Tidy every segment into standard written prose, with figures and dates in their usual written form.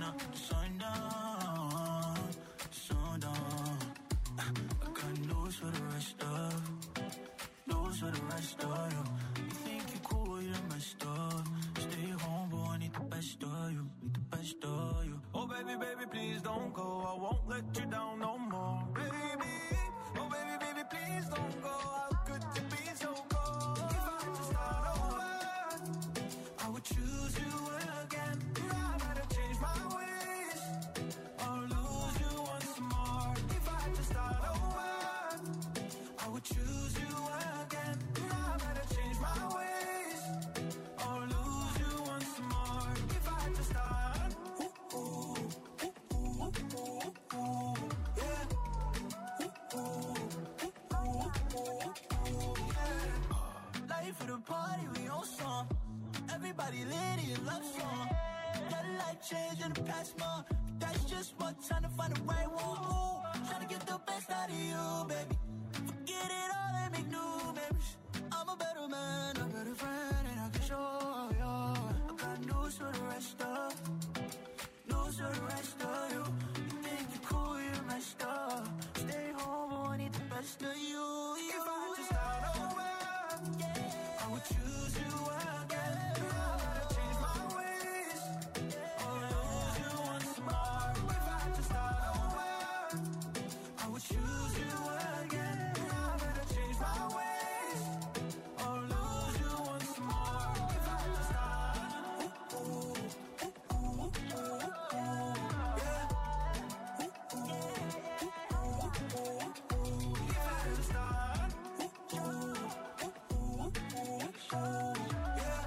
up to sundown, sundown. I got news for the rest of, news for the rest of you. You think you're cool, you're messed up. Stay home, boy, I need the best of you, need the best of you. Oh baby, baby, please don't go. I won't let you down no more, baby. Oh baby, baby, please don't go. How could you be so cold? If I just start over, I would choose you again. I better change my ways or lose you once more. If I just start over, I would choose you again. I better change my ways or lose you once more. If I just start, ooh, ooh, ooh, ooh, ooh, ooh, yeah. Ooh, ooh, ooh, ooh, ooh, yeah. Life of the party, we on song. Everybody lit in love song. Got life change in the past month. That's just what time to find the right one. Ooh, tryna get the best out of you, baby. Forget it all and make new memories. I'm a better man, a better friend, and I can show you. I got news for the rest of, news for the rest of you. You think you're cool, you're messed up. Stay home, but I need the best of you. If I just start over, I would choose you again. I better change my ways or lose you once more. If I just start over, I would choose you again. I better change my ways or lose you once more. If I just start, ooh, ooh, ooh, ooh, ooh, yeah. Ooh, ooh, ooh, ooh, ooh, if I just start, ooh, ooh, ooh, ooh, ooh, yeah.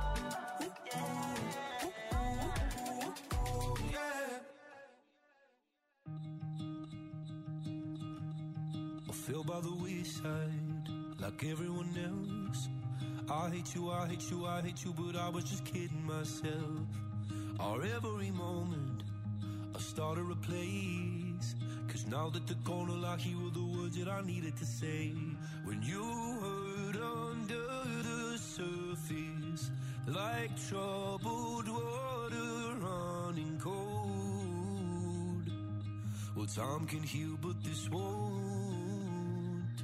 I fell by the wayside like everyone else. I hate you, I hate you, I hate you, but I was just kidding myself. Our every moment I started a place, 'cause now that they're gone, I hear all the words that I needed to say. When you hurt under the surface, like troubled water running cold. Well, time can heal, but this won't.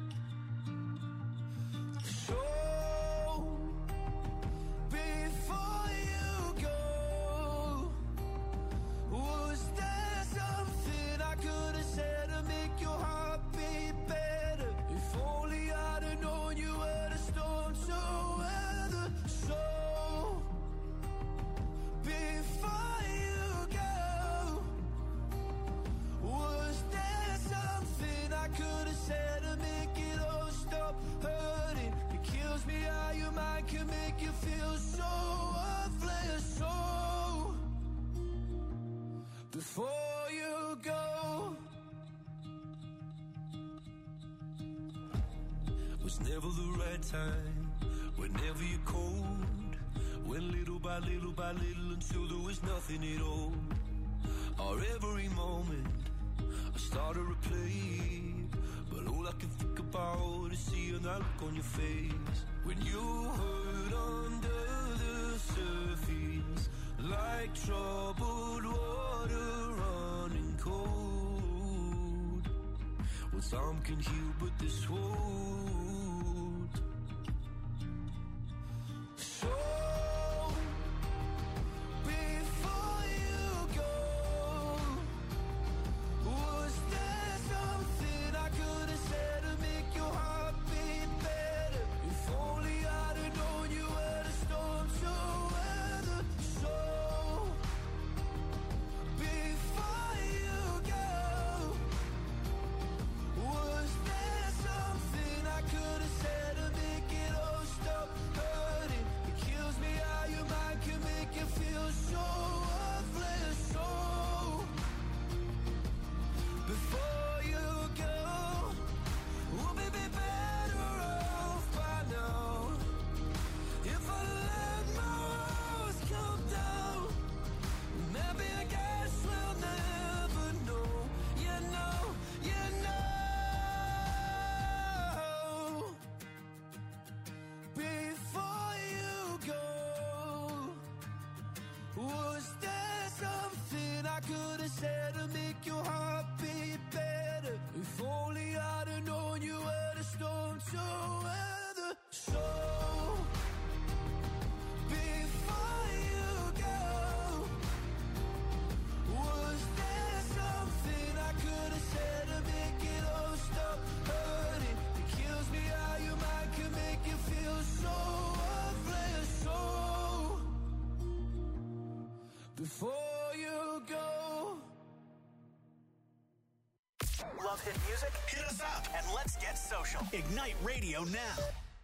So, before you go, was there something I could have said to make your heart beat better? If only I'd have known you were the storm to weather. So, before you go, was there something I could have said to make it all stop hurting? It kills me how your mind can make you feel so worthless. So, before you go, was never the right time, whenever you're cold. Went little by little by little until there was nothing at all. Our every moment I started to play, but all I can think about is seeing that look on your face. When you hurt under the surface, like troubled water running cold. Well, time can heal, but this won't. So, before you go, was there something I could have said to make your heart beat better? If only I'd have known you were the storm to weather. So, before you go, was there something I could have said to make it all stop hurting? It kills me how your mind can make you feel so worthless. So, before you go, we'll be better off by now. If I let my walls come down, maybe I guess we'll never know. You know, you know. Before you go, was there something I could have said to make your heart beat better. If only I'd have known you were the storm to weather. So before you go, was there something I could have said to make it all stop hurting? It kills me how your mind can make you feel so worthless. So before you go. Love hit music? Hit us up and let's get social. Ignite Radio now.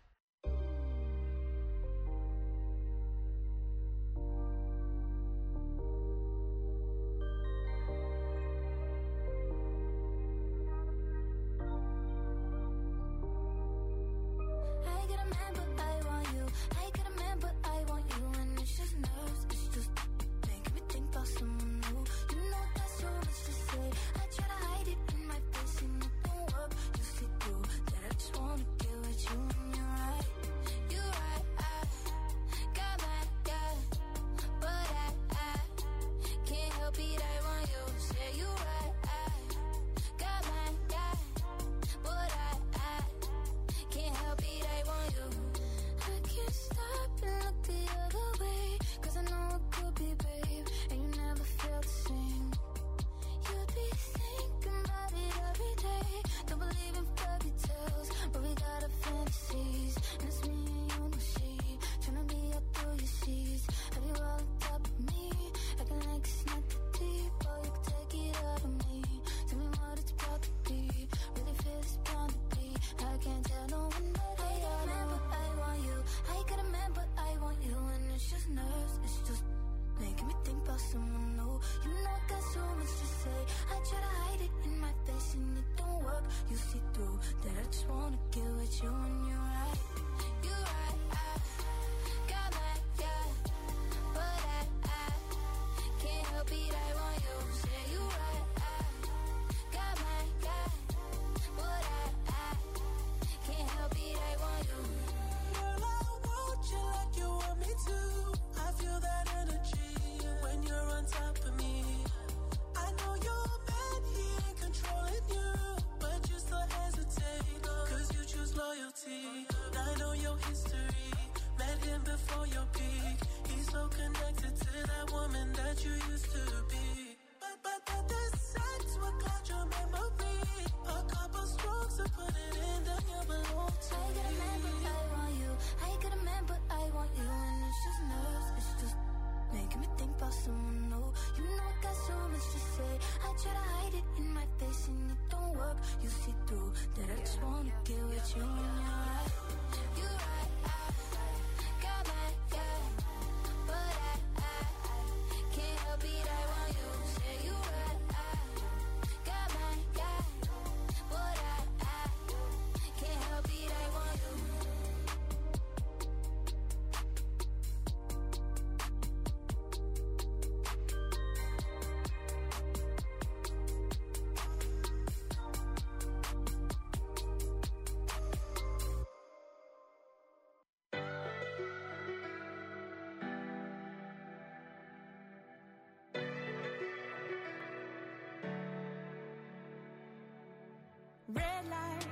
Red light,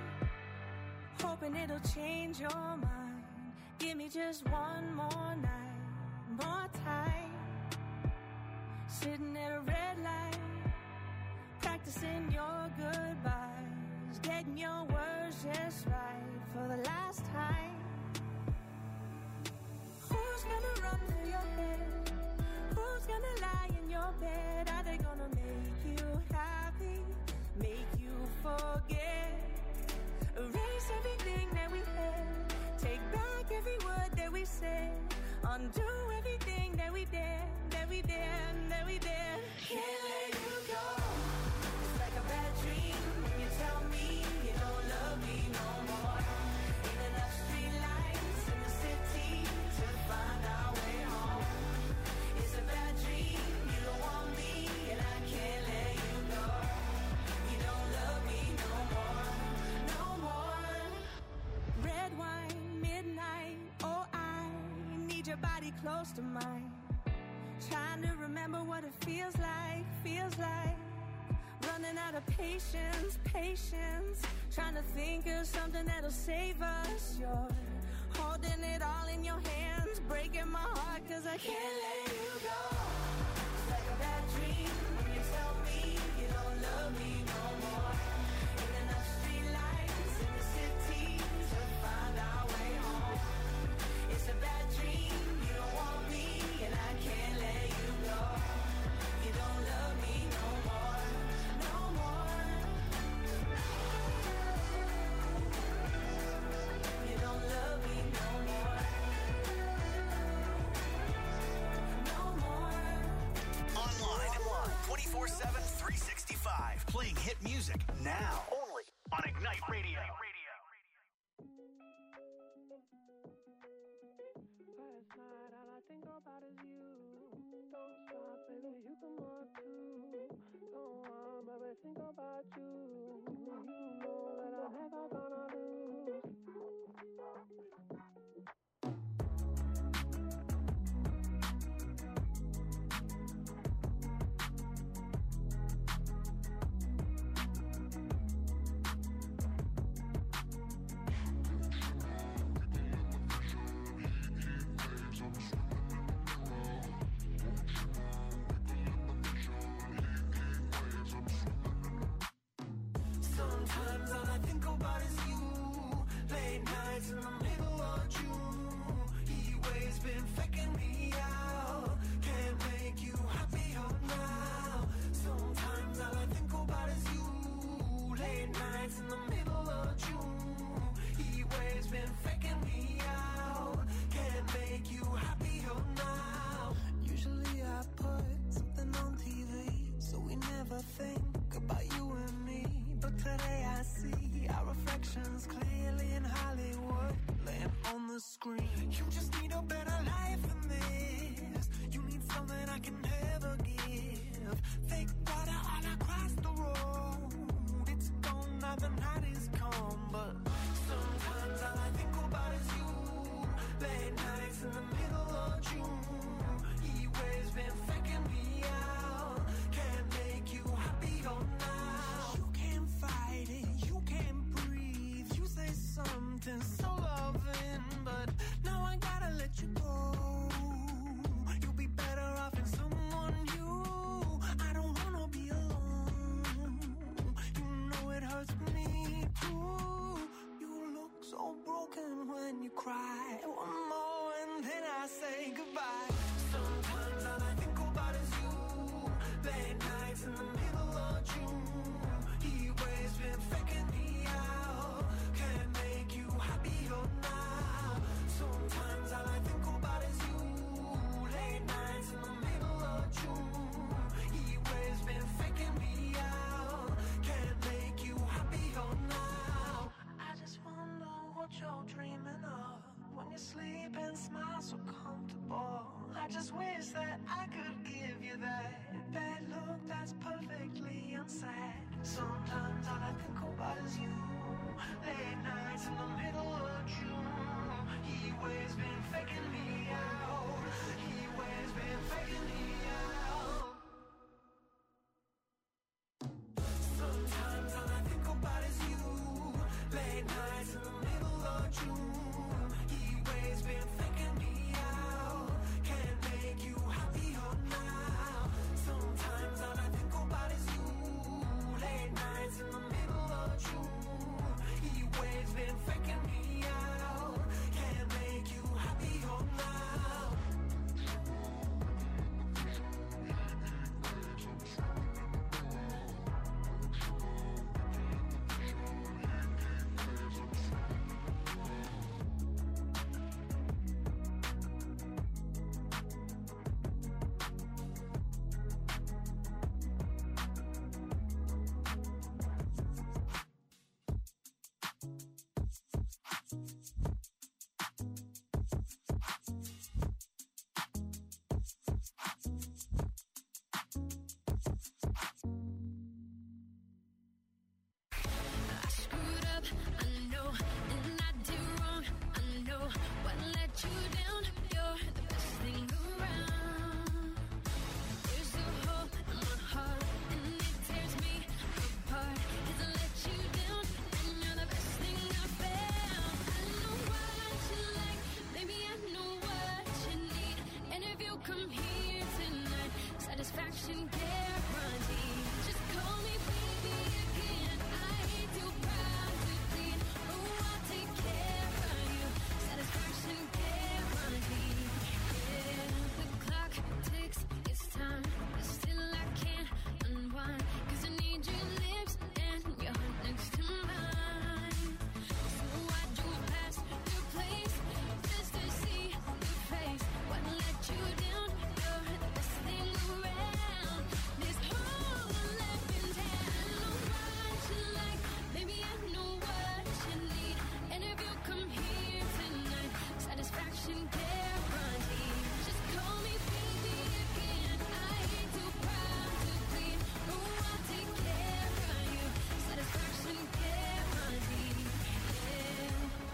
hoping it'll change your mind. Give me just one more night, more time. Sitting at a red light, practicing your goodbyes, getting your words just right for the last time. Who's gonna run through your head? Who's gonna lie in your bed? Are they gonna make you happy? Make you forget? Erase everything that we had. Take back every word that we said. Undo everything that we did, that we did, that we did. Can't let you go. It's like a bad dream when you tell me you don't love me no more. Ain't enough street lights in the city to find our way home. It's a bad dream, you don't want me, and I can't let you go. You don't love me no more, no more. Red wine, midnight, oh I need your body close to mine. Trying to remember remember what it feels like, running out of patience, trying to think of something that'll save us. You're holding it all in your hands, breaking my heart, cause I can't let you go. It's like a bad dream when you tell me you don't love me no more. Ain't enough street lights in the city to find our way home. It's a bad dream, you don't want me, and I can't let you go. You don't love me no more, no more. You don't love me no more, no more. Online 24/7, 365. Playing hit music now. Only on Ignite Radio. Last night, all I think about is you. Don't stop, baby, you come on too. Don't want, baby, think about you. You know that I'm never gonna lose. Sometimes all I think about is you. Late nights in the middle of June. He waves been faking me out. Can't make you happier now. Sometimes all I think about is you. Late nights in the middle of June. He waves been faking me out. Can't make you happier now. Usually I put something on TV, so we never think about you and me. But today I see our reflections clearly in Hollywood, laying on the screen. You just need a better life than this. You need something I can never give. Fake water all across the road. It's gone now, the night is come. But sometimes all I think about is you. Late nights in the middle of June. He waves been faking me out. Can't make you happier now. You can't fight it, you can't breathe. You say something so loving, but now I gotta let you go. You'll be better off in someone new. I don't wanna be alone. You know it hurts me too. You look so broken when you cry. One more and then I say goodbye. Sometimes all I think about is you. Late nights in the middle of June. He waves been faking me out. Can't make you happier now. Sometimes all I think about is you. Late nights in the middle of June. He waves been faking me out. Can't make you happier now. I just wonder what you're dreaming of when you sleep and smile so comfortable. I just wish that I could give you that look that's perfectly unsaid. Sometimes all I think about is you. Late nights in the middle of June. He waves been faking me out. He waves been faking me out. Sometimes all I think about is you. Late nights in the middle of June. He waves been faking me out. Can't make you happier now. Sometimes all I think about is you. Late nights in the middle of June. He waves been faking me out. Can't make you happier now. come here tonight, satisfaction guaranteed. Just call me baby again. I ain't too proud to plead. Oh, I'll take care of you. Satisfaction guaranteed. Yeah, the clock ticks, it's time, but still I can't unwind. 'Cause I need your lips and your heart next to mine. So I drove past your place just to see your face. What let you down? You're the best thing around. This whole life in town. I know what you like, baby, I know what you need. And if you come here tonight, satisfaction guaranteed. Just call me baby again. I ain't too proud to plead. Oh, I'll take care of you. Satisfaction guaranteed. Yeah.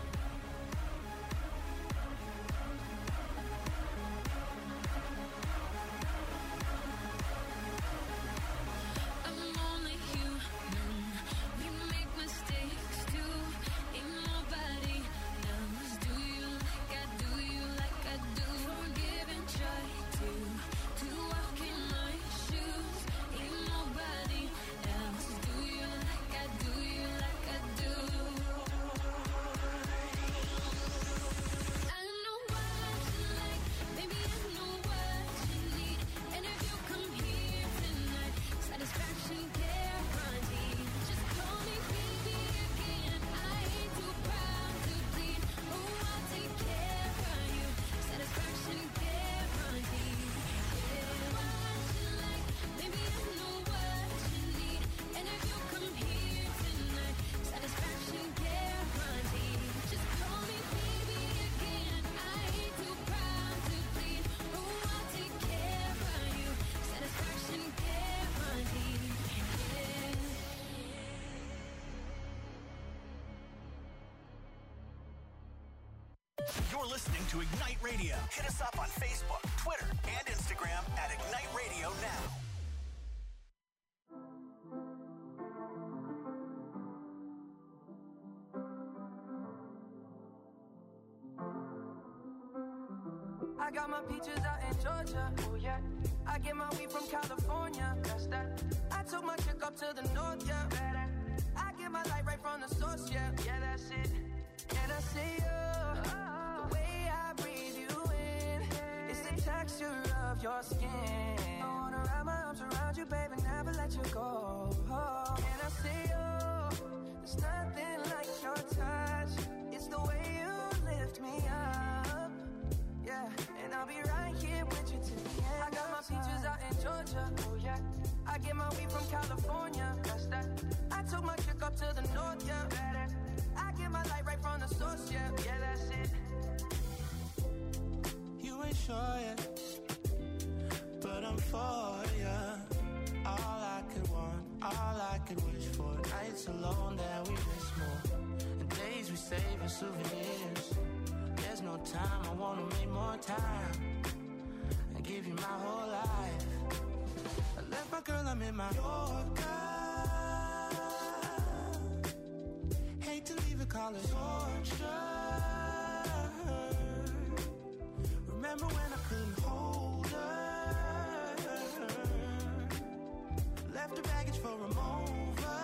I'm only human. We make mistakes too. Ain't nobody knows. Do you like I do? You like I do? Forgive and try to walk in my shoes. Ain't nobody else. Do you like I do? You like I do? I know what you like, baby, I know what you need. And if you come here tonight, satisfaction guaranteed. Just call me baby again. I ain't too proud to plead. Oh, I'll take care of you. Satisfaction guaranteed. Yeah, what you like, baby, I know what you need. And if you come here tonight, satisfaction guaranteed. Just call me baby again. I ain't too proud to plead. Oh, I'll take care of you. Satisfaction guaranteed. Yeah. You're listening to Ignite Radio. Hit us up on Facebook, Twitter, and Instagram at Ignite Radio Now. I got my peaches out in Georgia, oh yeah. I get my weed from California, that's that. I took my chick up to the north, yeah. I get my light right from the source, yeah. Yeah, that's it. And I see you, the way I breathe you in, it's the texture of your skin. I wanna wrap my arms around you, baby, never let you go. And I see you, there's nothing like your touch. It's the way you lift me up. Yeah, and I'll be right here with you till the end. I got my peaches out in Georgia, oh yeah. I get my weed from California, that's that. I took my chick up to the north, yeah. I get my light right from the source, yeah. Yeah, that's it. You ain't sure yet, but I'm for ya. All I could want, all I could wish for. Nights alone that we miss more, and days we save as souvenirs. There's no time, I wanna make more time and give you my whole life. I left my girl, I'm in my Yorker. Hate to leave it, call it torture. Remember when I couldn't hold her? Left her baggage for a mover.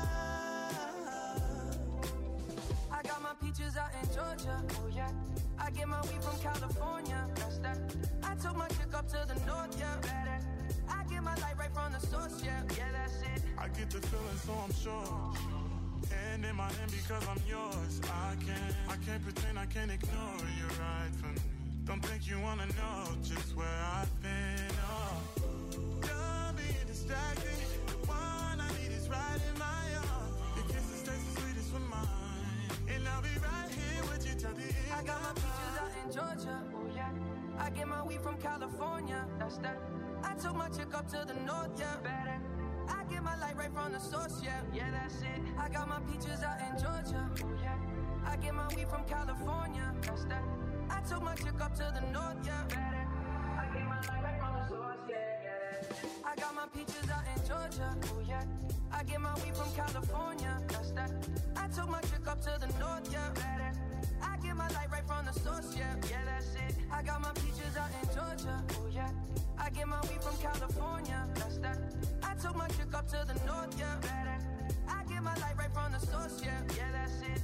I got my peaches out in Georgia, oh yeah. I get my weed from California, that's that. I took my chick up to the north, yeah. I get my light right from the source, yeah. Yeah, that's it. I get the feeling, so I'm sure. Hand in my hand because I'm yours. I can't pretend, I can't ignore you right from me. Don't think you wanna know just where I've been. Oh, don't be distracted. The one I need is right in my arms. Your kisses taste the sweetest with mine, and I'll be right here with you till the end. I got my peaches out in Georgia, oh yeah. I get my weed from California, that's that. I took my chick up to the north, yeah. I get my light right from the source, yeah. Yeah, that's it. I got my peaches out in Georgia, oh yeah. I get my weed from California, that's that. I took my chick up to the north, yeah. I get my light right from the source, yeah. I got my peaches out in Georgia, oh yeah. I get my weed from California, that's that. I took my chick up to the north, yeah. I get my light right from from the source, yeah, that's it. I got my peaches out in Georgia, oh yeah. I get my weed from California, that's that. I took my chick up to the north, yeah, badass. I get my light right from the source, yeah, that's it.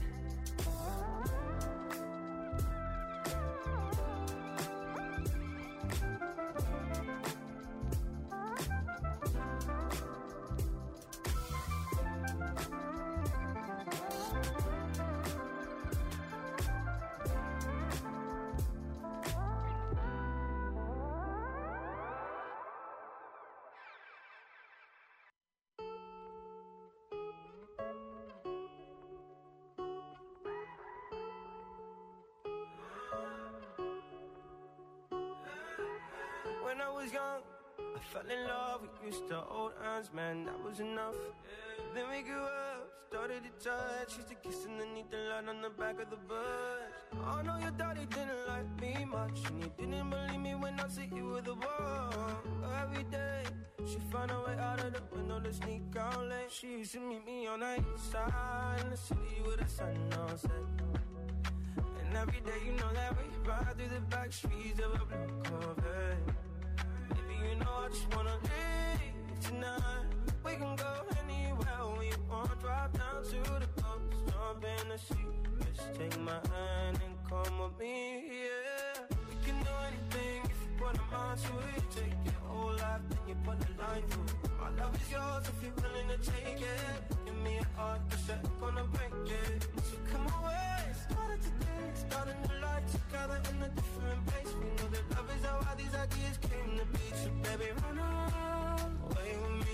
When I was young, I fell in love. We used to hold hands, man, that was enough. Then we grew up, started to touch. Used to kiss underneath the light on the back of the bus. I know your daddy didn't like me much, and he didn't believe me when I said you were the one. Every day, she found a way out of the window to sneak out late. She used to meet me on the east side in the city with the sun on set. And every day, you know that we ride through the back streets of a blue Corvette. You know I just wanna leave tonight. We can go anywhere we want. Drive down to the coast, jump in the sea. Just take my hand and come with me, yeah. We can do anything if you put a mind to it. Take your whole life, then you put a line through it. My love is yours if you're willing to take it. Give me a heart, 'cause I'm gonna break it. So come away, started today, starting a life together in a different place. We know that love is how all these ideas came to be. So baby, run away with me.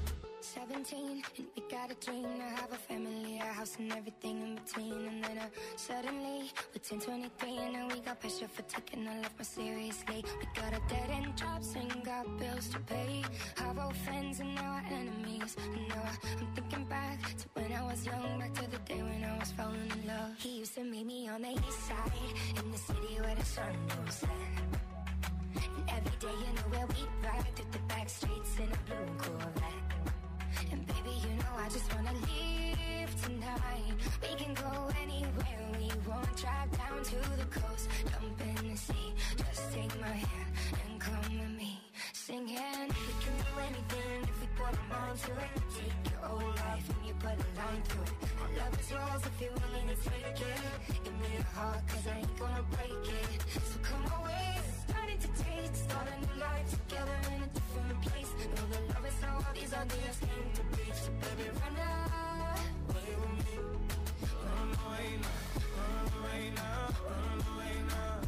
17, and we got a dream to have a family, a house and everything in between. And then suddenly, we're 10, 23, and now we got pressure for taking our life more seriously. We got a dead-end jobs and got bills to pay. Our old friends and now our enemies. And now I'm thinking back to when I was young, back to the day when I was falling in love. He used to meet me on the east side, in the city where the sun don't set. And every day, you know where we ride through the back streets in a blue Corvette. And baby, you know I just wanna leave tonight. We can go anywhere we want. Drive down to the coast, jump in the sea. Just take my hand and come with me, singing. We can do anything if we put a mind to it. Take your whole life and you put a line through it. My love is yours if you're willing to take it. Give me a heart, 'cause I ain't gonna break it. So come away, starting to taste, start a new life together in a different place. Know that love is how all these ideas came to be. So baby, run away with me. Run away now, run away now, run away now.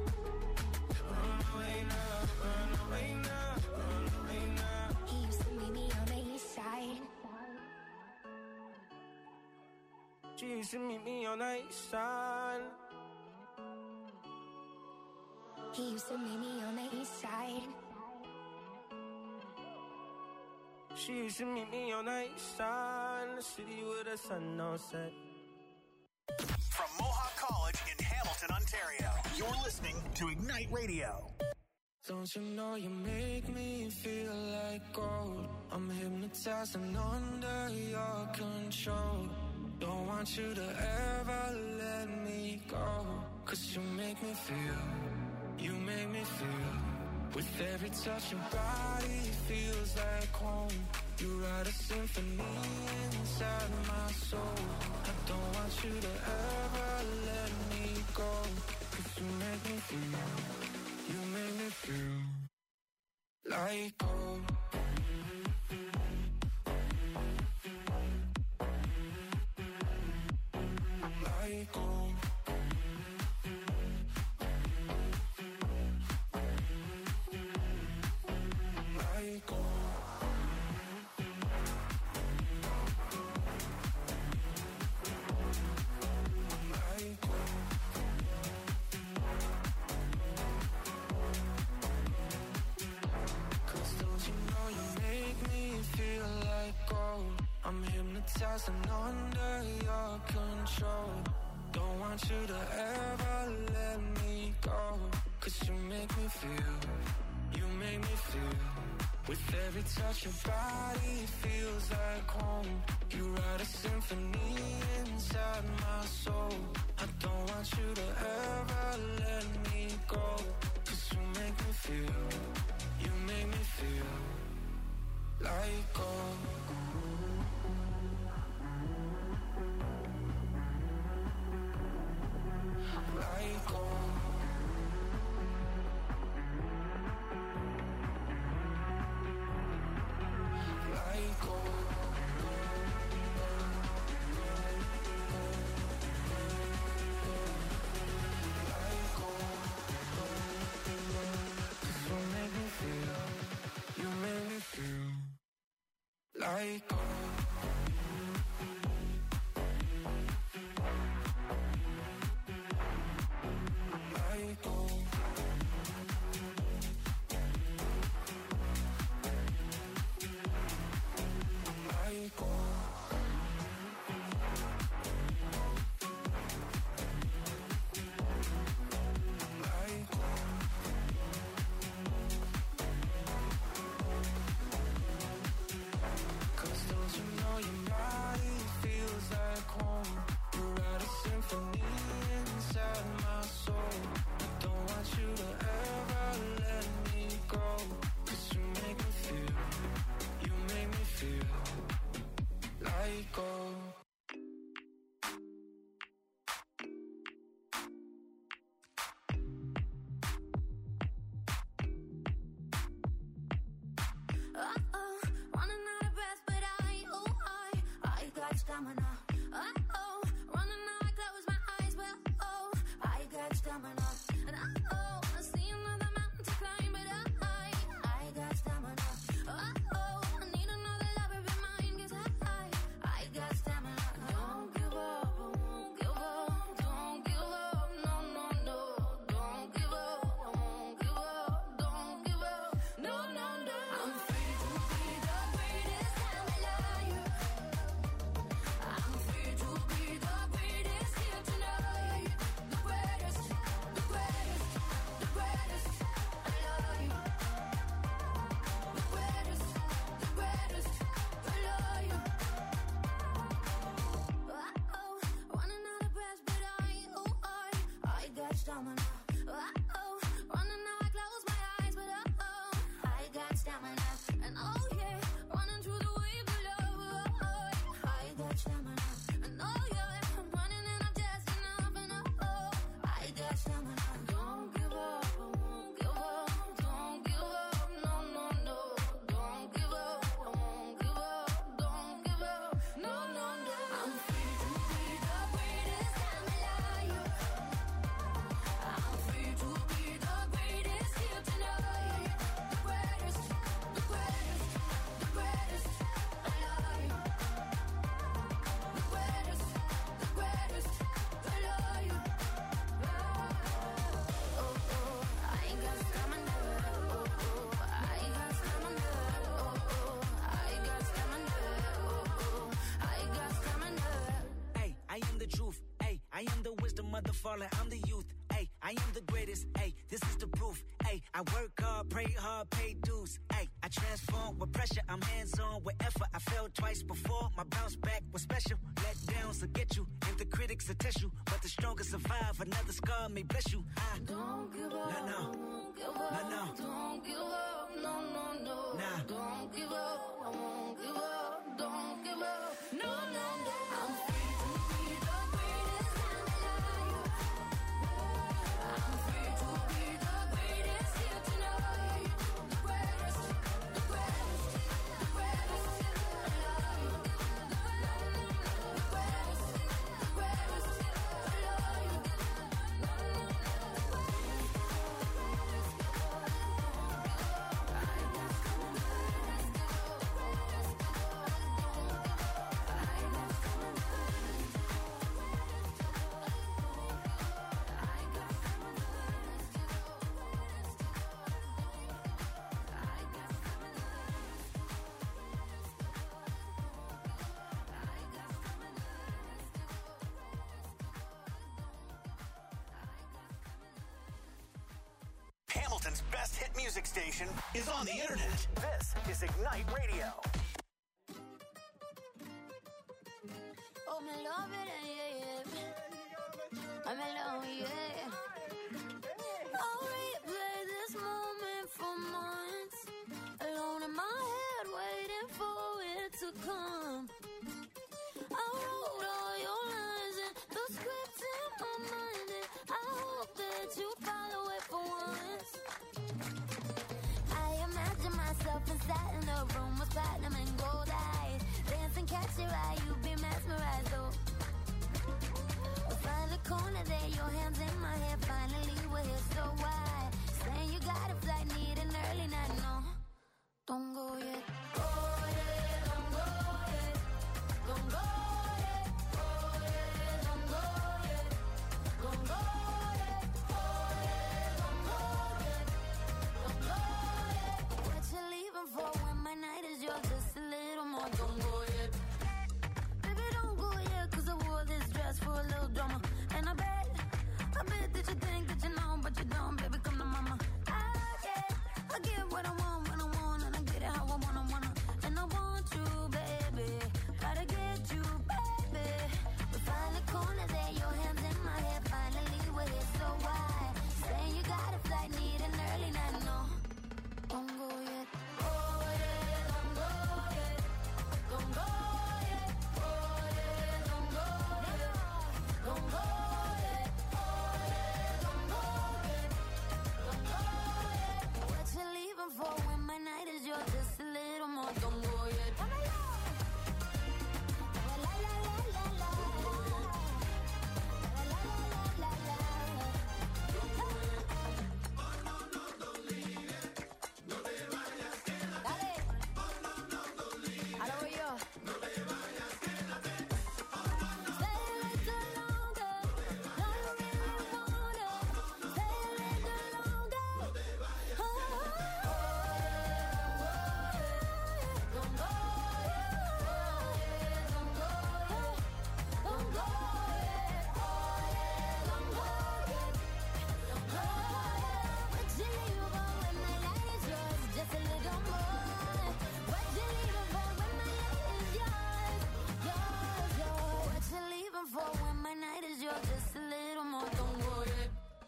Run away now, run away now, run away now. He used to meet me on the east side. She used to meet me on the east side. He used to meet me on the east side. She used to meet me on the east side, in the city with the sun on set. From Mohawk College in Hamilton, Ontario, you're listening to Ignite Radio. Don't you know you make me feel like gold? I'm hypnotized and under your control. Don't want you to ever let me go, 'cause you make me feel, you make me feel. With every touch your body feels like home. You write a symphony inside my soul. I don't want you to ever let me go, 'cause you make me feel, you make me feel like gold. Like gold. Like gold. hypnotized and under your control. Don't want you to ever let me go, 'cause you make me feel, you make me feel. With every Every touch your body feels like home. You write a symphony inside my soul. I don't want you to ever let me go. 'Cause you make me feel like gold. Like gold. Like gold. Like gold. 'Cause you make me feel like gold. Like gold. Like gold. Like gold. Don't you know your body feels like home? You write a symphony inside my soul. I don't want you to ever let me go. 'Cause you make me feel like gold. Stamina. Oh, running out, I close my eyes, but oh, I got stamina. And oh, I see another mountain to climb, but I got stamina. Oh, I need another lover of mine, 'cause I got stamina. Don't give up, I won't give up. Don't give up, no, no, no. Don't give up, I won't give up. Don't give up, no, no, no. I'm free to be the greatest, I'm a liar. I'm free to be the greatest here tonight. The greatest, the greatest, the greatest. I love you. The greatest, the greatest. I love you. Oh, running out of breath, but I got stamina. Oh, running out, I close my eyes, but I got stamina. And oh yeah, running through the waves of love. I got stamina. And oh yeah, I'm running and I'm just enough. And oh, I got stamina. Don't give up, I won't give up. Don't give up, no, no, no. Don't give up, I won't give up. Don't give up, no, no, no. I'm free to be the greatest, I'm a liar. I'm free to be the greatest here tonight. The greatest, the greatest, the greatest. I love you. The greatest, the greatest. I love you. Oh, I got stamina. Oh, I got stamina. Oh, I got stamina. Oh, I got stamina. Hey, I am the truth. Hey, I am the wisdom of the fallen. I'm the youth. Hey, I am the greatest. Hey, this is the proof. Hey, I work hard, pray hard, pay dues. Hey, I transform with pressure. I'm hands-on with effort. I failed twice before. My bounce back was special. Let downs will get you, and the critics will test you. But the strongest survive. Another scar may bless you. Don't give up. No. Won't give up. No. Don't give up. No, no, no. Nah. Don't give up. I won't give up. Don't give up. No, no, no. I'm free to be the greatest, I'm a liar. I'm free to be the greatest here tonight. The greatest, the greatest, the greatest. I love you. The greatest, the greatest. I love you. I got Portland's best hit music station is on the internet. This is Ignite Radio. Oh, me love it, yeah. I'm alone, yeah. I'll replay this moment for months. Alone in my head, waiting for it to come. I wrote all your lines and the script in my mind, and I hope that you follow it for once. I imagine myself inside in the room with platinum and gold eyes. Dance and catch your eye, you be mesmerized, oh. Find the corner there, your hands in my hair. Finally, we're here, so why? Saying you got a flight, need an early night, no. Don't go yet. Oh, yeah, don't go yet. Don't go yet. Oh, yeah, don't go yet. Don't go yet. Oh, yeah, don't go yet. Don't go yet. What you leaving for when my night is yours? Just a little more. Don't go yet. Baby, don't go yet, 'cause I wore this dress for a little drama. And I bet that you think that you know, but you don't, baby, come to mama. I get what I want when I want, and I get it how I wanna. And I want you, baby, gotta get you, baby. We find the corner there, your hands in my hair. Finally, we're here, so why? Saying you got a flight, need an early night, no. Don't go yet. Oh, yeah, don't go yet. Don't go yet. Oh, yeah, don't go yet. Don't go yet. Oh, yeah, don't go yet. Don't go yet. What you leaving for when my night is yours? Just a little more. Don't go yet. La la la la la. La la la la la. Dale. Ahora voy yo. Stay a little longer. Don't really wanna. Stay a little longer. Oh, don't go yet. Don't go yet. Don't go yet. Oh, yeah, don't go yet. Don't go yet. What you leaving for when my night is yours? Just a little more. What you leaving for when my night is yours? Yours. What you leaving for when my night is yours? Just a little more. Don't go yet.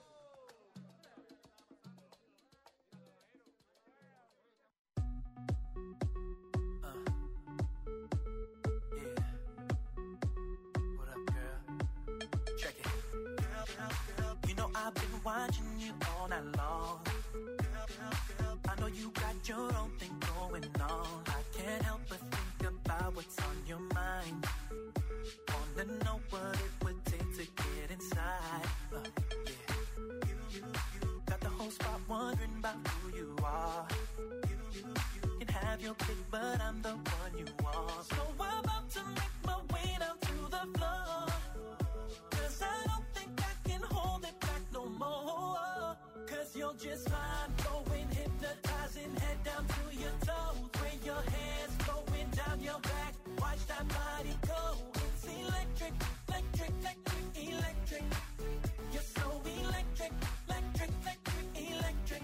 Yeah. What up, girl? Check it. You know I've been watching you all night long. I know you got your own thing going on. I can't help but think about what's on your mind. Wanna know what it would take to get inside. Yeah. Got the whole spot wondering about who you are. Can have your pick, but I'm the one you want. So I'm about to make my way down to the floor, 'cause I don't think I can hold it back no more. 'Cause you're just fine, going hypnotizing, head down to your toes. Where your hands going down your back, watch that body go. It's electric, electric, electric, electric. You're so electric, electric, electric, electric.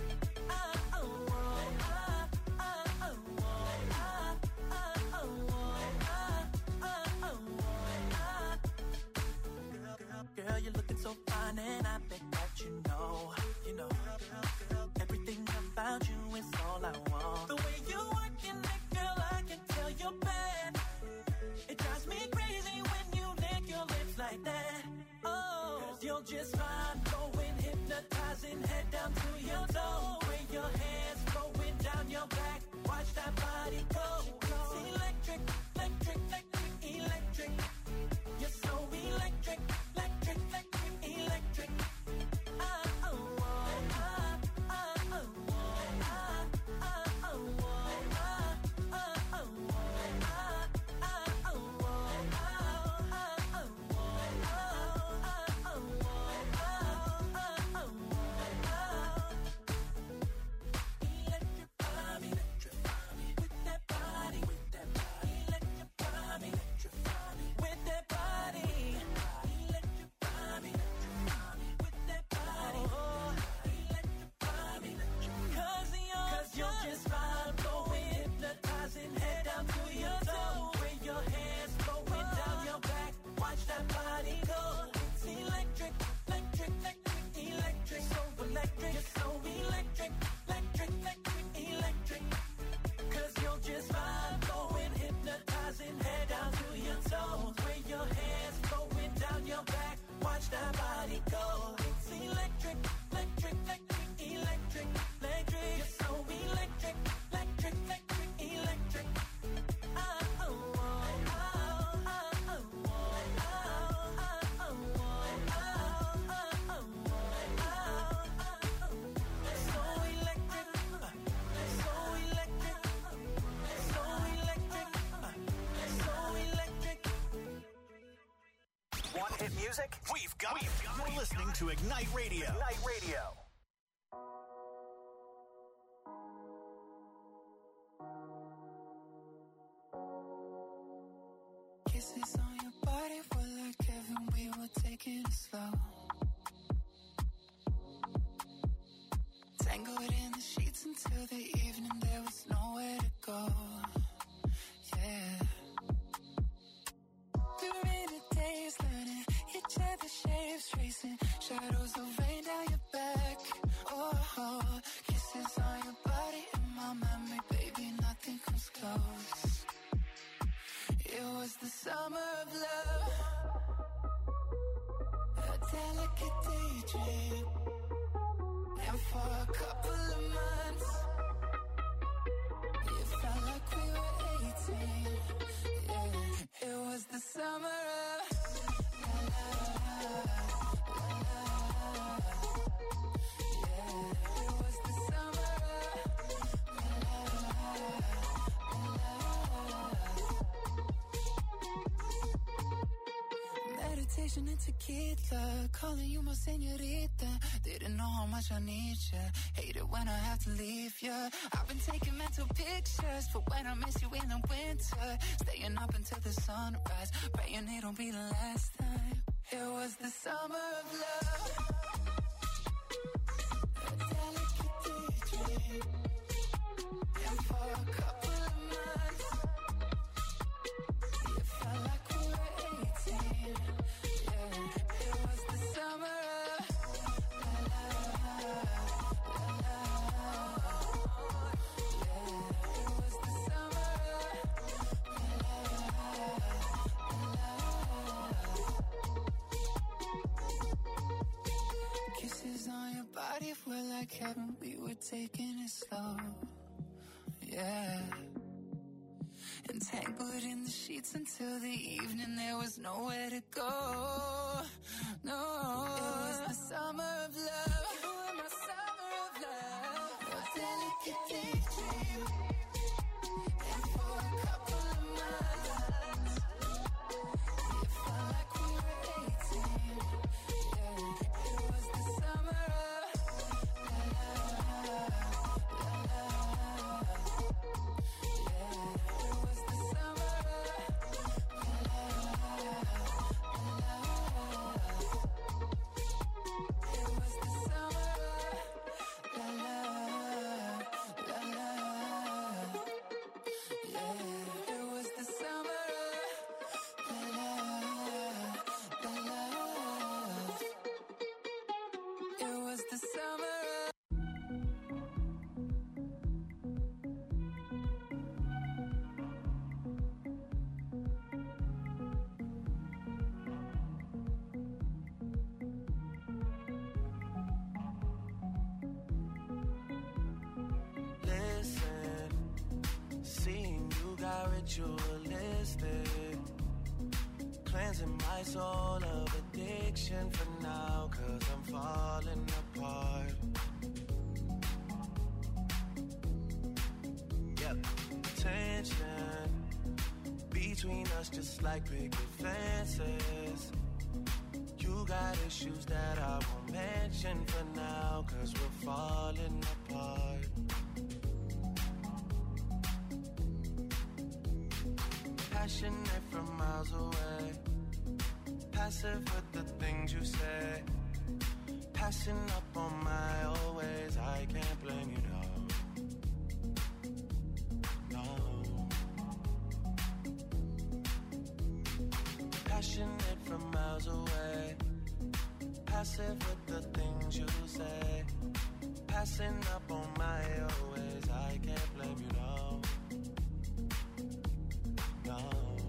Girl, you're looking so fine, and I bet that you know, everything about you is all I want. The way you working it, girl, I can tell you're bad. It drives me crazy when you lick your lips like that. Oh, 'cause you're just fine, going hypnotizing, head down to your toes. Where your hands going down your back, watch that body go. It's electric, electric, electric, electric. You're so electric, electric, electric, electric. music? We've got it. You're listening to Ignite Radio. Ignite Radio. Kisses on your body were like heaven, we were taking it slow. Tangled in the sheets until the evening, there was nowhere to go. Yeah. Through rainy days, learning each other's shapes, tracing shadows of rain down your back. Oh, kisses on your body in my memory, baby, nothing comes close. It was the summer of love, a delicate daydream. And for a couple of months, it felt like we were 18. Yeah, it was the summer of la la la la. Yeah, it was the summer of la la la. Meditation and tequila, calling you my señorita. Didn't know how much I need ya. Hate it when I have to leave ya. I've been taking mental pictures for when I miss you in the winter. Staying up until the sunrise, praying it'll be the last time. It was the summer of love, a delicate daydream. And for a couple of months, it felt like we were 18. Yeah, it was the summer of kisses on your body were like heaven, we were taking it slow. Yeah. Entangled in the sheets until the evening, there was nowhere to go. No, it was the summer of love. You were my summer of love, a delicate daydream. And for a couple of months, it felt like we were 18. Yeah, it was the summer of la la la la. Yeah, it was the summer of la la la la. It was the summer of la la la la. Yeah, it was the summer of la la la la. It was the summer of Listen, seeing you got ritualistic, cleansing my soul of addiction for now, 'cause I'm falling apart. Yep, tension between us just like picket fences. You got issues that I won't mention for now, 'cause we're falling apart. Passionate from miles away, passive with the things you say, passing up on my old ways. I can't blame you, no. Passionate from miles away, passive with the things you say, passing up on my old ways. I can't blame you, no. No.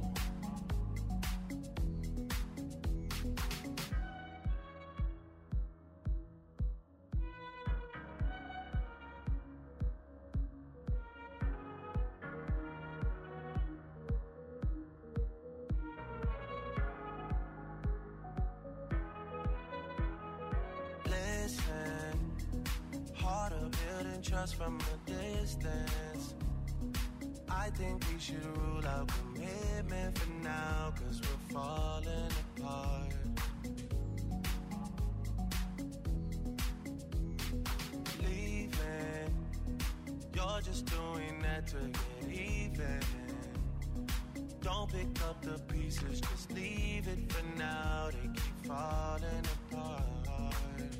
Trust from a distance. I think we should rule out commitment for now, 'cause we're falling apart. Leaving, you're just doing that to get even. Don't pick up the pieces, just leave it for now. They keep falling apart.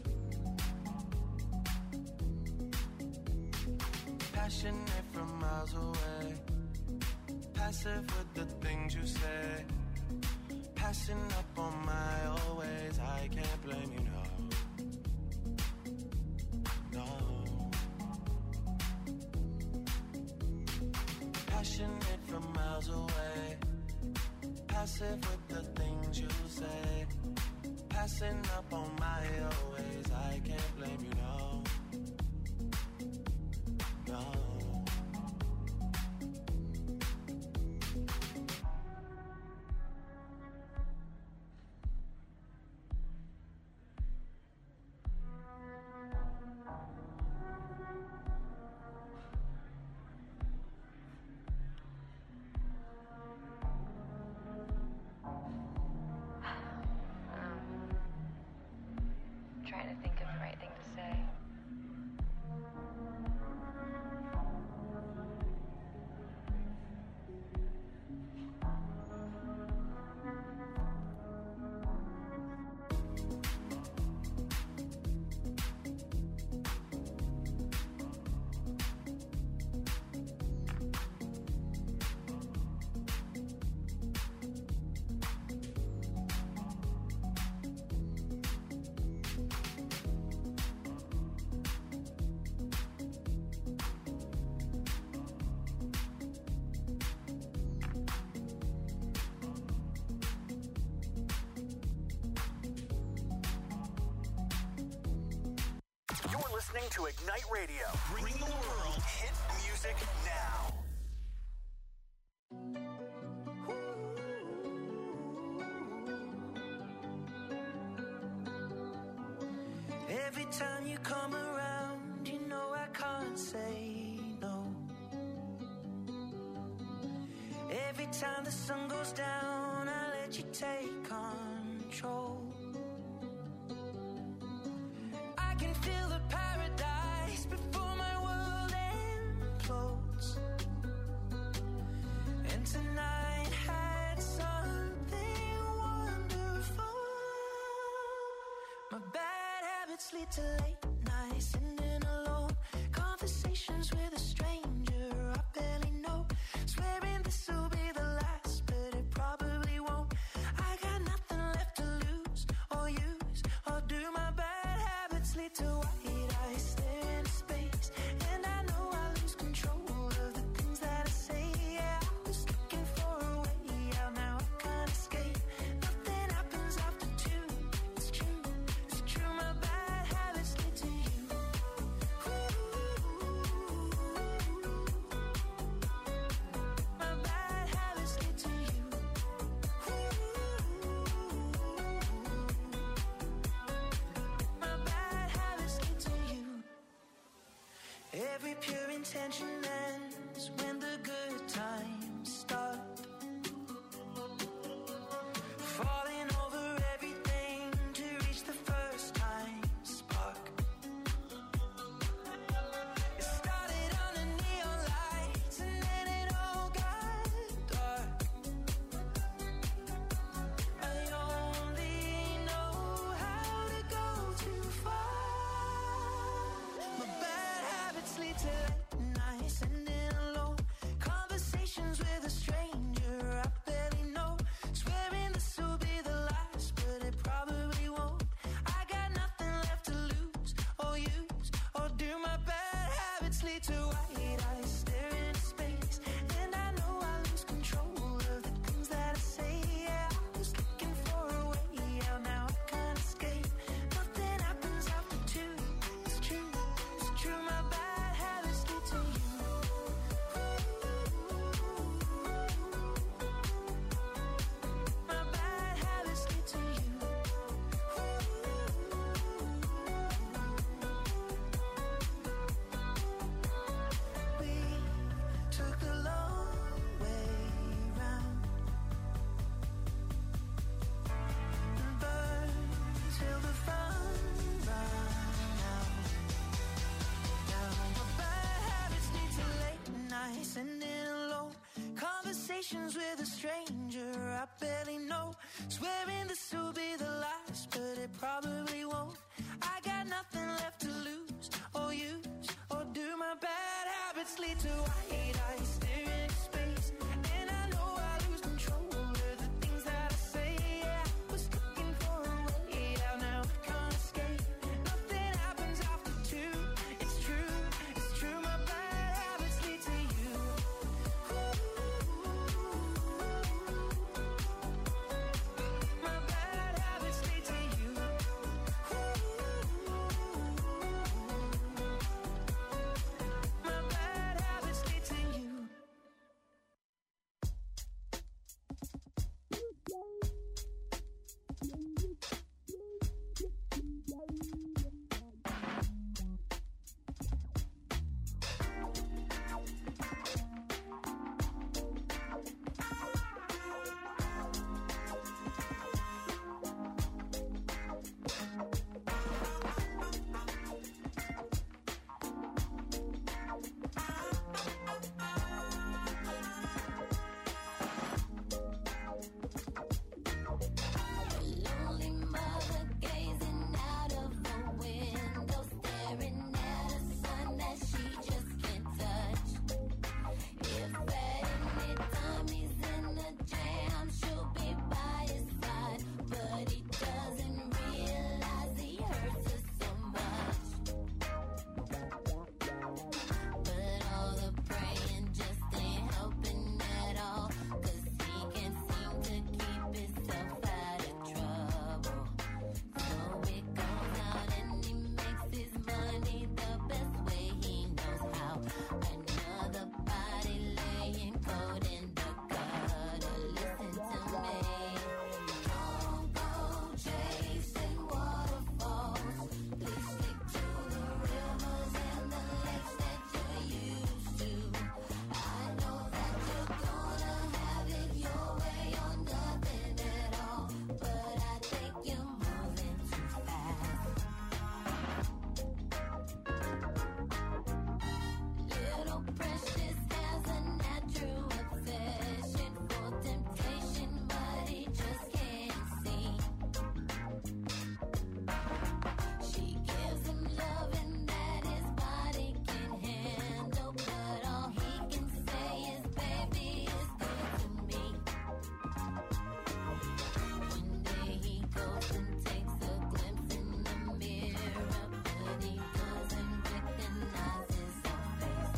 Passionate from miles away, passive with the things you say, passing up on my always. I can't blame you, no. Passionate from miles away, passive with the things you say, passing up on my always. I can't blame you, no. Trying to think of the right thing to say. Listening to Ignite Radio. Bring the world hit music now. Every time you come around, you know I can't say no. Every time the sun goes down, I let you take control. I can feel the paradise before my world implodes. And tonight had something wonderful. My bad habits lead to late nights, sitting alone, conversations with a stranger I barely know, swearing this will be the last, but it probably won't. I got nothing left to lose or use or do. My bad habits lead to white eyes, stare into space, and I know I lose control of the things that I say. Yeah, I was looking for a way out, now I can't escape. Nothing happens after two. It's true, it's true. My bad habits lead to you. My bad habits lead to you. My bad habits lead to you. Every pure intention ends when the good times start. Falling over everything to reach the first time spark. It started under neon lights and then it all got dark. I only know how to go too far. My bad habits lead to late nights, sitting alone, conversations with a stranger I barely know, swearing this will be the last, but it probably won't. I got nothing left to lose or use or do. My bad habits lead to white eyes, staring into space, and I know I lose control of the things that I say. Yeah, I was looking for a way out, now I can't escape. Nothing happens after two. It's true, it's true. My bad habits lead to you. My bad habits lead to you. sending alone. Conversations with a stranger I barely know. Swearing this will be the last, but it probably won't. I got nothing left to lose or use or do. My bad habits lead to white eyes staring into space, and I know I lose control of the things that I say. Yeah, I was looking for a way out, now I can't escape. Nothing happens after two. It's true, it's true. My bad habits lead to you. My bad habits lead to you. My bad habits lead to you. Lonely mother gazing out of the window, staring at a sun that she just can't touch. If at any time he's in a jam, she'll be by his side, but he doesn't realize he hurts her so much. But all the praying just ain't helping at all, 'cause he can't seem to keep himself out of trouble. So he goes out and he makes his money the best way he knows how. Another body laying cold in the gutter. Listen to me. Don't go chasing waterfalls. Please stick to the rivers and the lakes that you're used to. I know that you're gonna have it your way or nothing at all, but I think you're moving too fast. Little Precious has a natural obsession for temptation, but he just can't see. She gives him loving that his body can handle, but all he can say is, baby, it's good to me. One day he goes and takes a glimpse in the mirror, but he doesn't recognize his own face.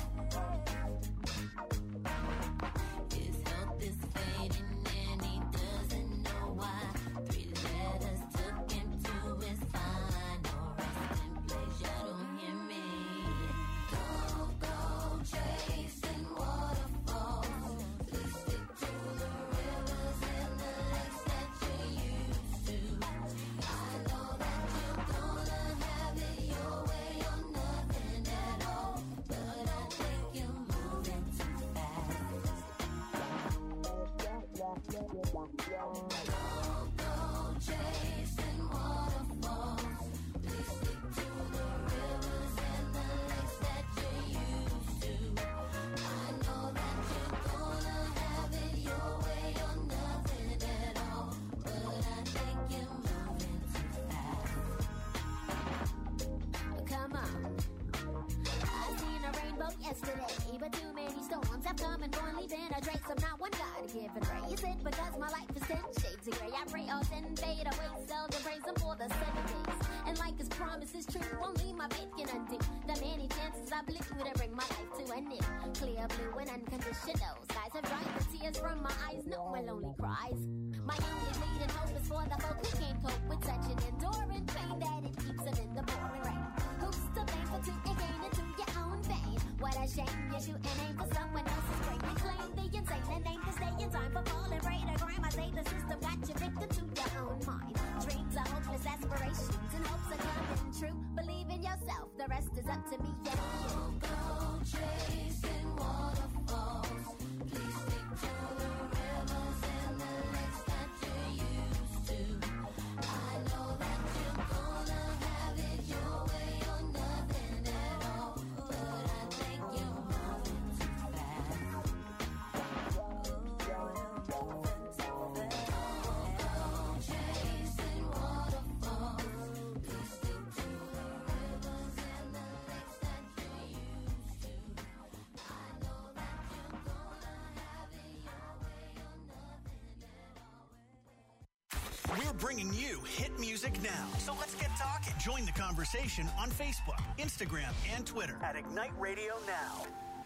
His health is fading and he doesn't know why. 3 letters took him to his final resting place. You don't hear me. Don't go chasing waterfalls. Please stick to the rivers and the lakes that you're used to. I know that you're gonna have it your way or nothing at all, but I think you're moving too fast. Don't go chasing waterfalls. Please stick to the rivers and the lakes that you're used to. I know that you're gonna have it your way or nothing at all, but I think you're moving too fast. Come on. I seen a rainbow yesterday, but too many storms have come and gone, leaving a trace of not one God-given ray. Is it because my life is 10 shades of gray? I pray all 10 fade away, seldom praise him for the 7 days. And like his promise is true, only my faith can undo the many chances I blew to bring my life to an end. Clear blue and unconditional skies have dried the tears from my eyes, no more lonely cries. My only leading hope is for the folk who can't cope with such an enduring pain that it keeps them in the pouring rain. Who's to blame for taking gain into your own vein? What a shame you shoot and aim for someone else's brain. You claim the insane and aim to stay in time for falling prey to crime. I say the system got you victim to your own mind. Dreams are hopeless aspirations and hopes are coming true. Believe in yourself, the rest is up to me. Yeah. Don't go chasing waterfalls. Please stick to the rivers and the lakes that you're used to. I know that you're gonna have it your way or nothing at all, but I think you're moving too fast. bringing you hit music now. So let's get talking. Join the conversation on Facebook, Instagram, and Twitter at Ignite Radio Now.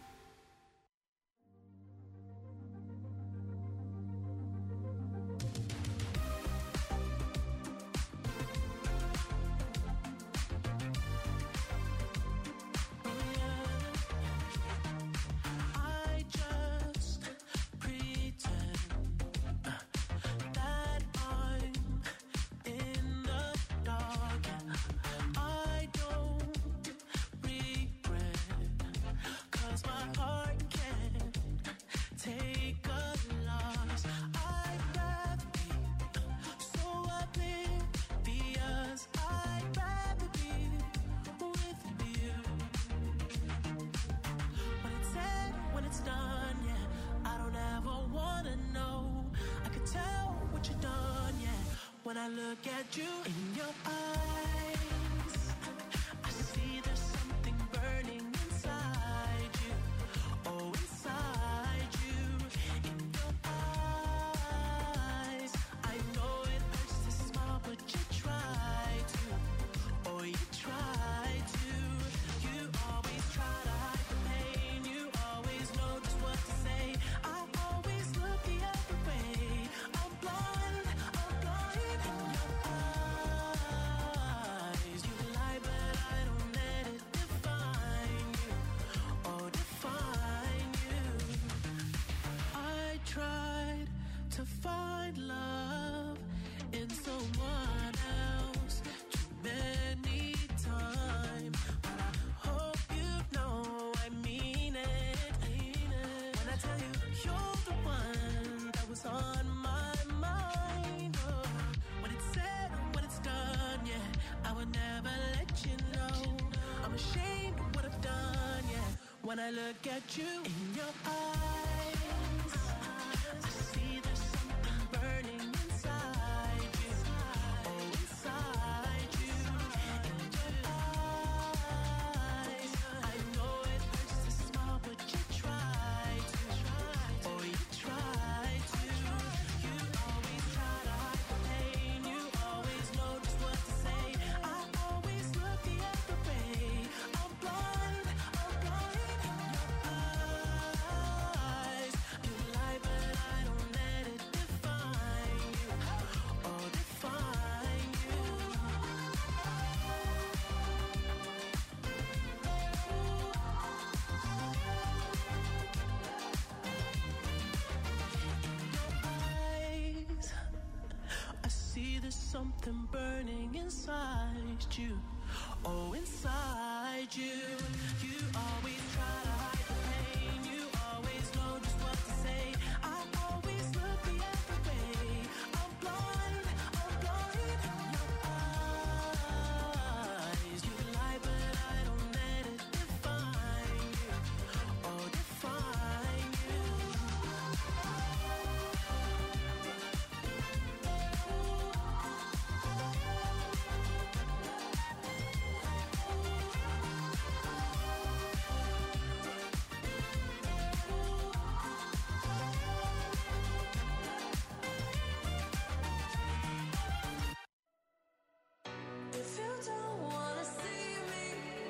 When I look at you in your eyes, I see there's something burning inside you. Oh, inside you, in your eyes. I know it hurts to smile, but you try to. Oh, you try to. You always try to hide the pain. You always know just what to say. I always look the other way. I'm blind. To find love in someone else too many times, but I hope you know I mean it. When I tell you you're the one that was on my mind. Oh, when it's said and when it's done, yeah, I would never let you know. I'm ashamed of what I've done, yeah. When I look at you in your eyes, I see there's something burning inside you. Oh, inside you. In your eyes, I know it hurts to smile, but you try to. Oh, you try to. You always try to hide the pain. You always know just what to say. I always look the other way. I'm blind. In your eyes. You lie, but I don't let it define you. Oh, define you. Eyes, I see there's something burning inside you. Oh, inside you. You always try to hide the pain. You always know just what to say. I always look the other way. I'm blind. In your eyes. You lie, but I don't let it define you. Oh, define you. If you don't wanna see me,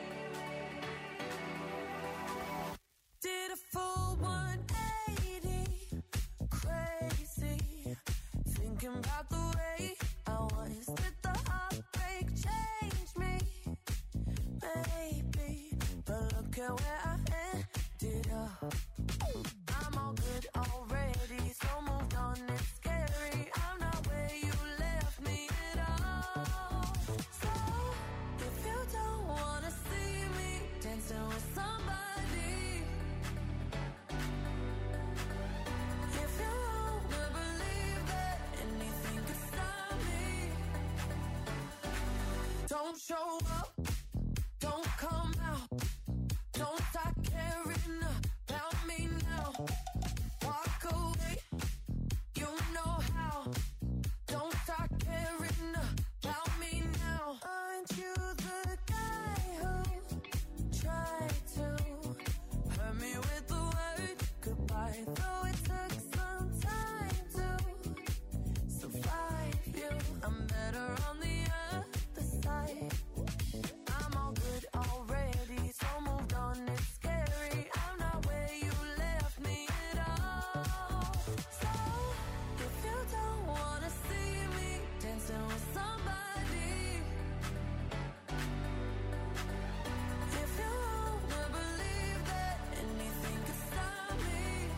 did a full 180, crazy, thinking about the way I was. Did the heartbreak change me? Maybe, but look at where I ended up. I'm all good already, so moved on, it's scary. I'm not where you left me at all. So, if you don't wanna see me dancing with somebody, if you wanna believe that anything could stop me, don't show up, don't come out, don't start caring about me now. Walk away, you know how. Don't start caring about me now. Aren't you the guy who tried to hurt me with the word goodbye? Though it took some time to survive you, I'm away. I'm all good already, so moved on, it's scary. I'm not where you left me at all. So, if you don't wanna see me dancing with somebody, if you wanna believe that anything could stop me,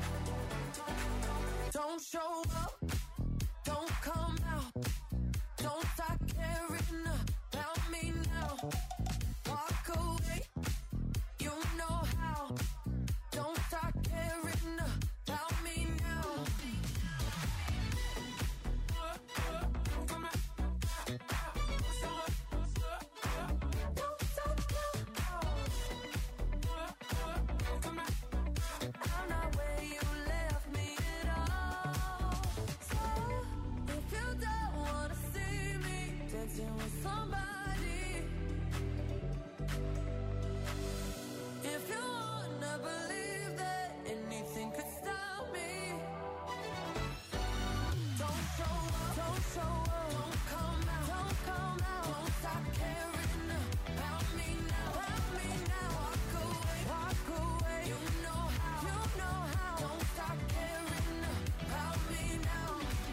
don't show up, don't come out, don't start caring about me now. Walk away, you know how. Don't start caring about me now. I'm not where you left me at all. So, if you don't wanna see me dancing with somebody, if you wanna believe that anything could stop me, don't show up, don't show up, don't come out, don't come out, don't stop caring about me now, walk away, you know how, don't stop caring about me now.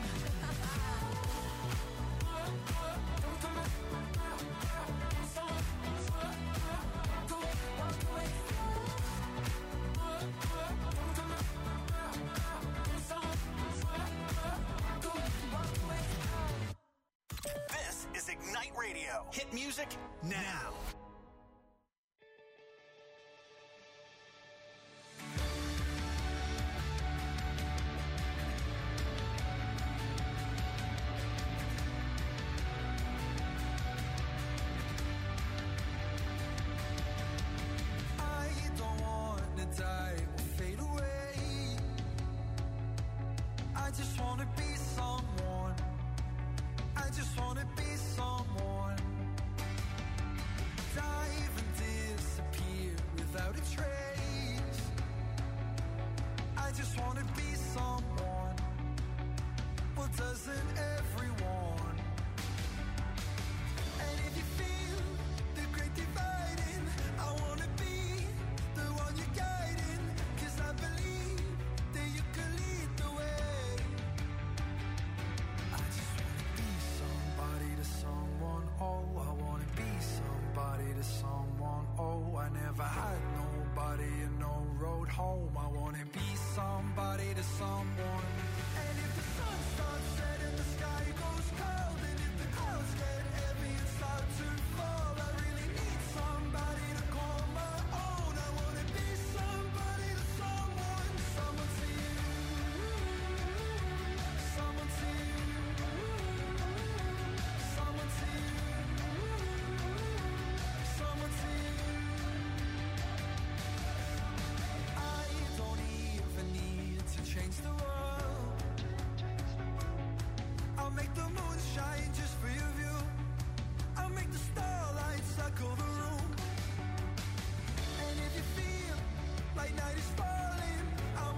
This is Ignite Radio. Hit music now. I don't wanna die or fade away. I just wanna be someone. I just wanna be someone. Dive and disappear without a trace. I just wanna be someone. Well, doesn't everyone? And if you feel the great dividing, I wanna be the one you're guiding. 'Cause I believe that you can lead the way. I just wanna be somebody to someone. Oh, I wanna be somebody to someone. Oh, I never had nobody and no road home. I wanna be somebody to someone. And if the sun starts setting, the sky goes cold. And if the clouds get heavy and start to fall, I really need somebody to call my own. I wanna be somebody to someone. Someone to you. Someone to you. Someone to you. Someone to you. I don't even need to change the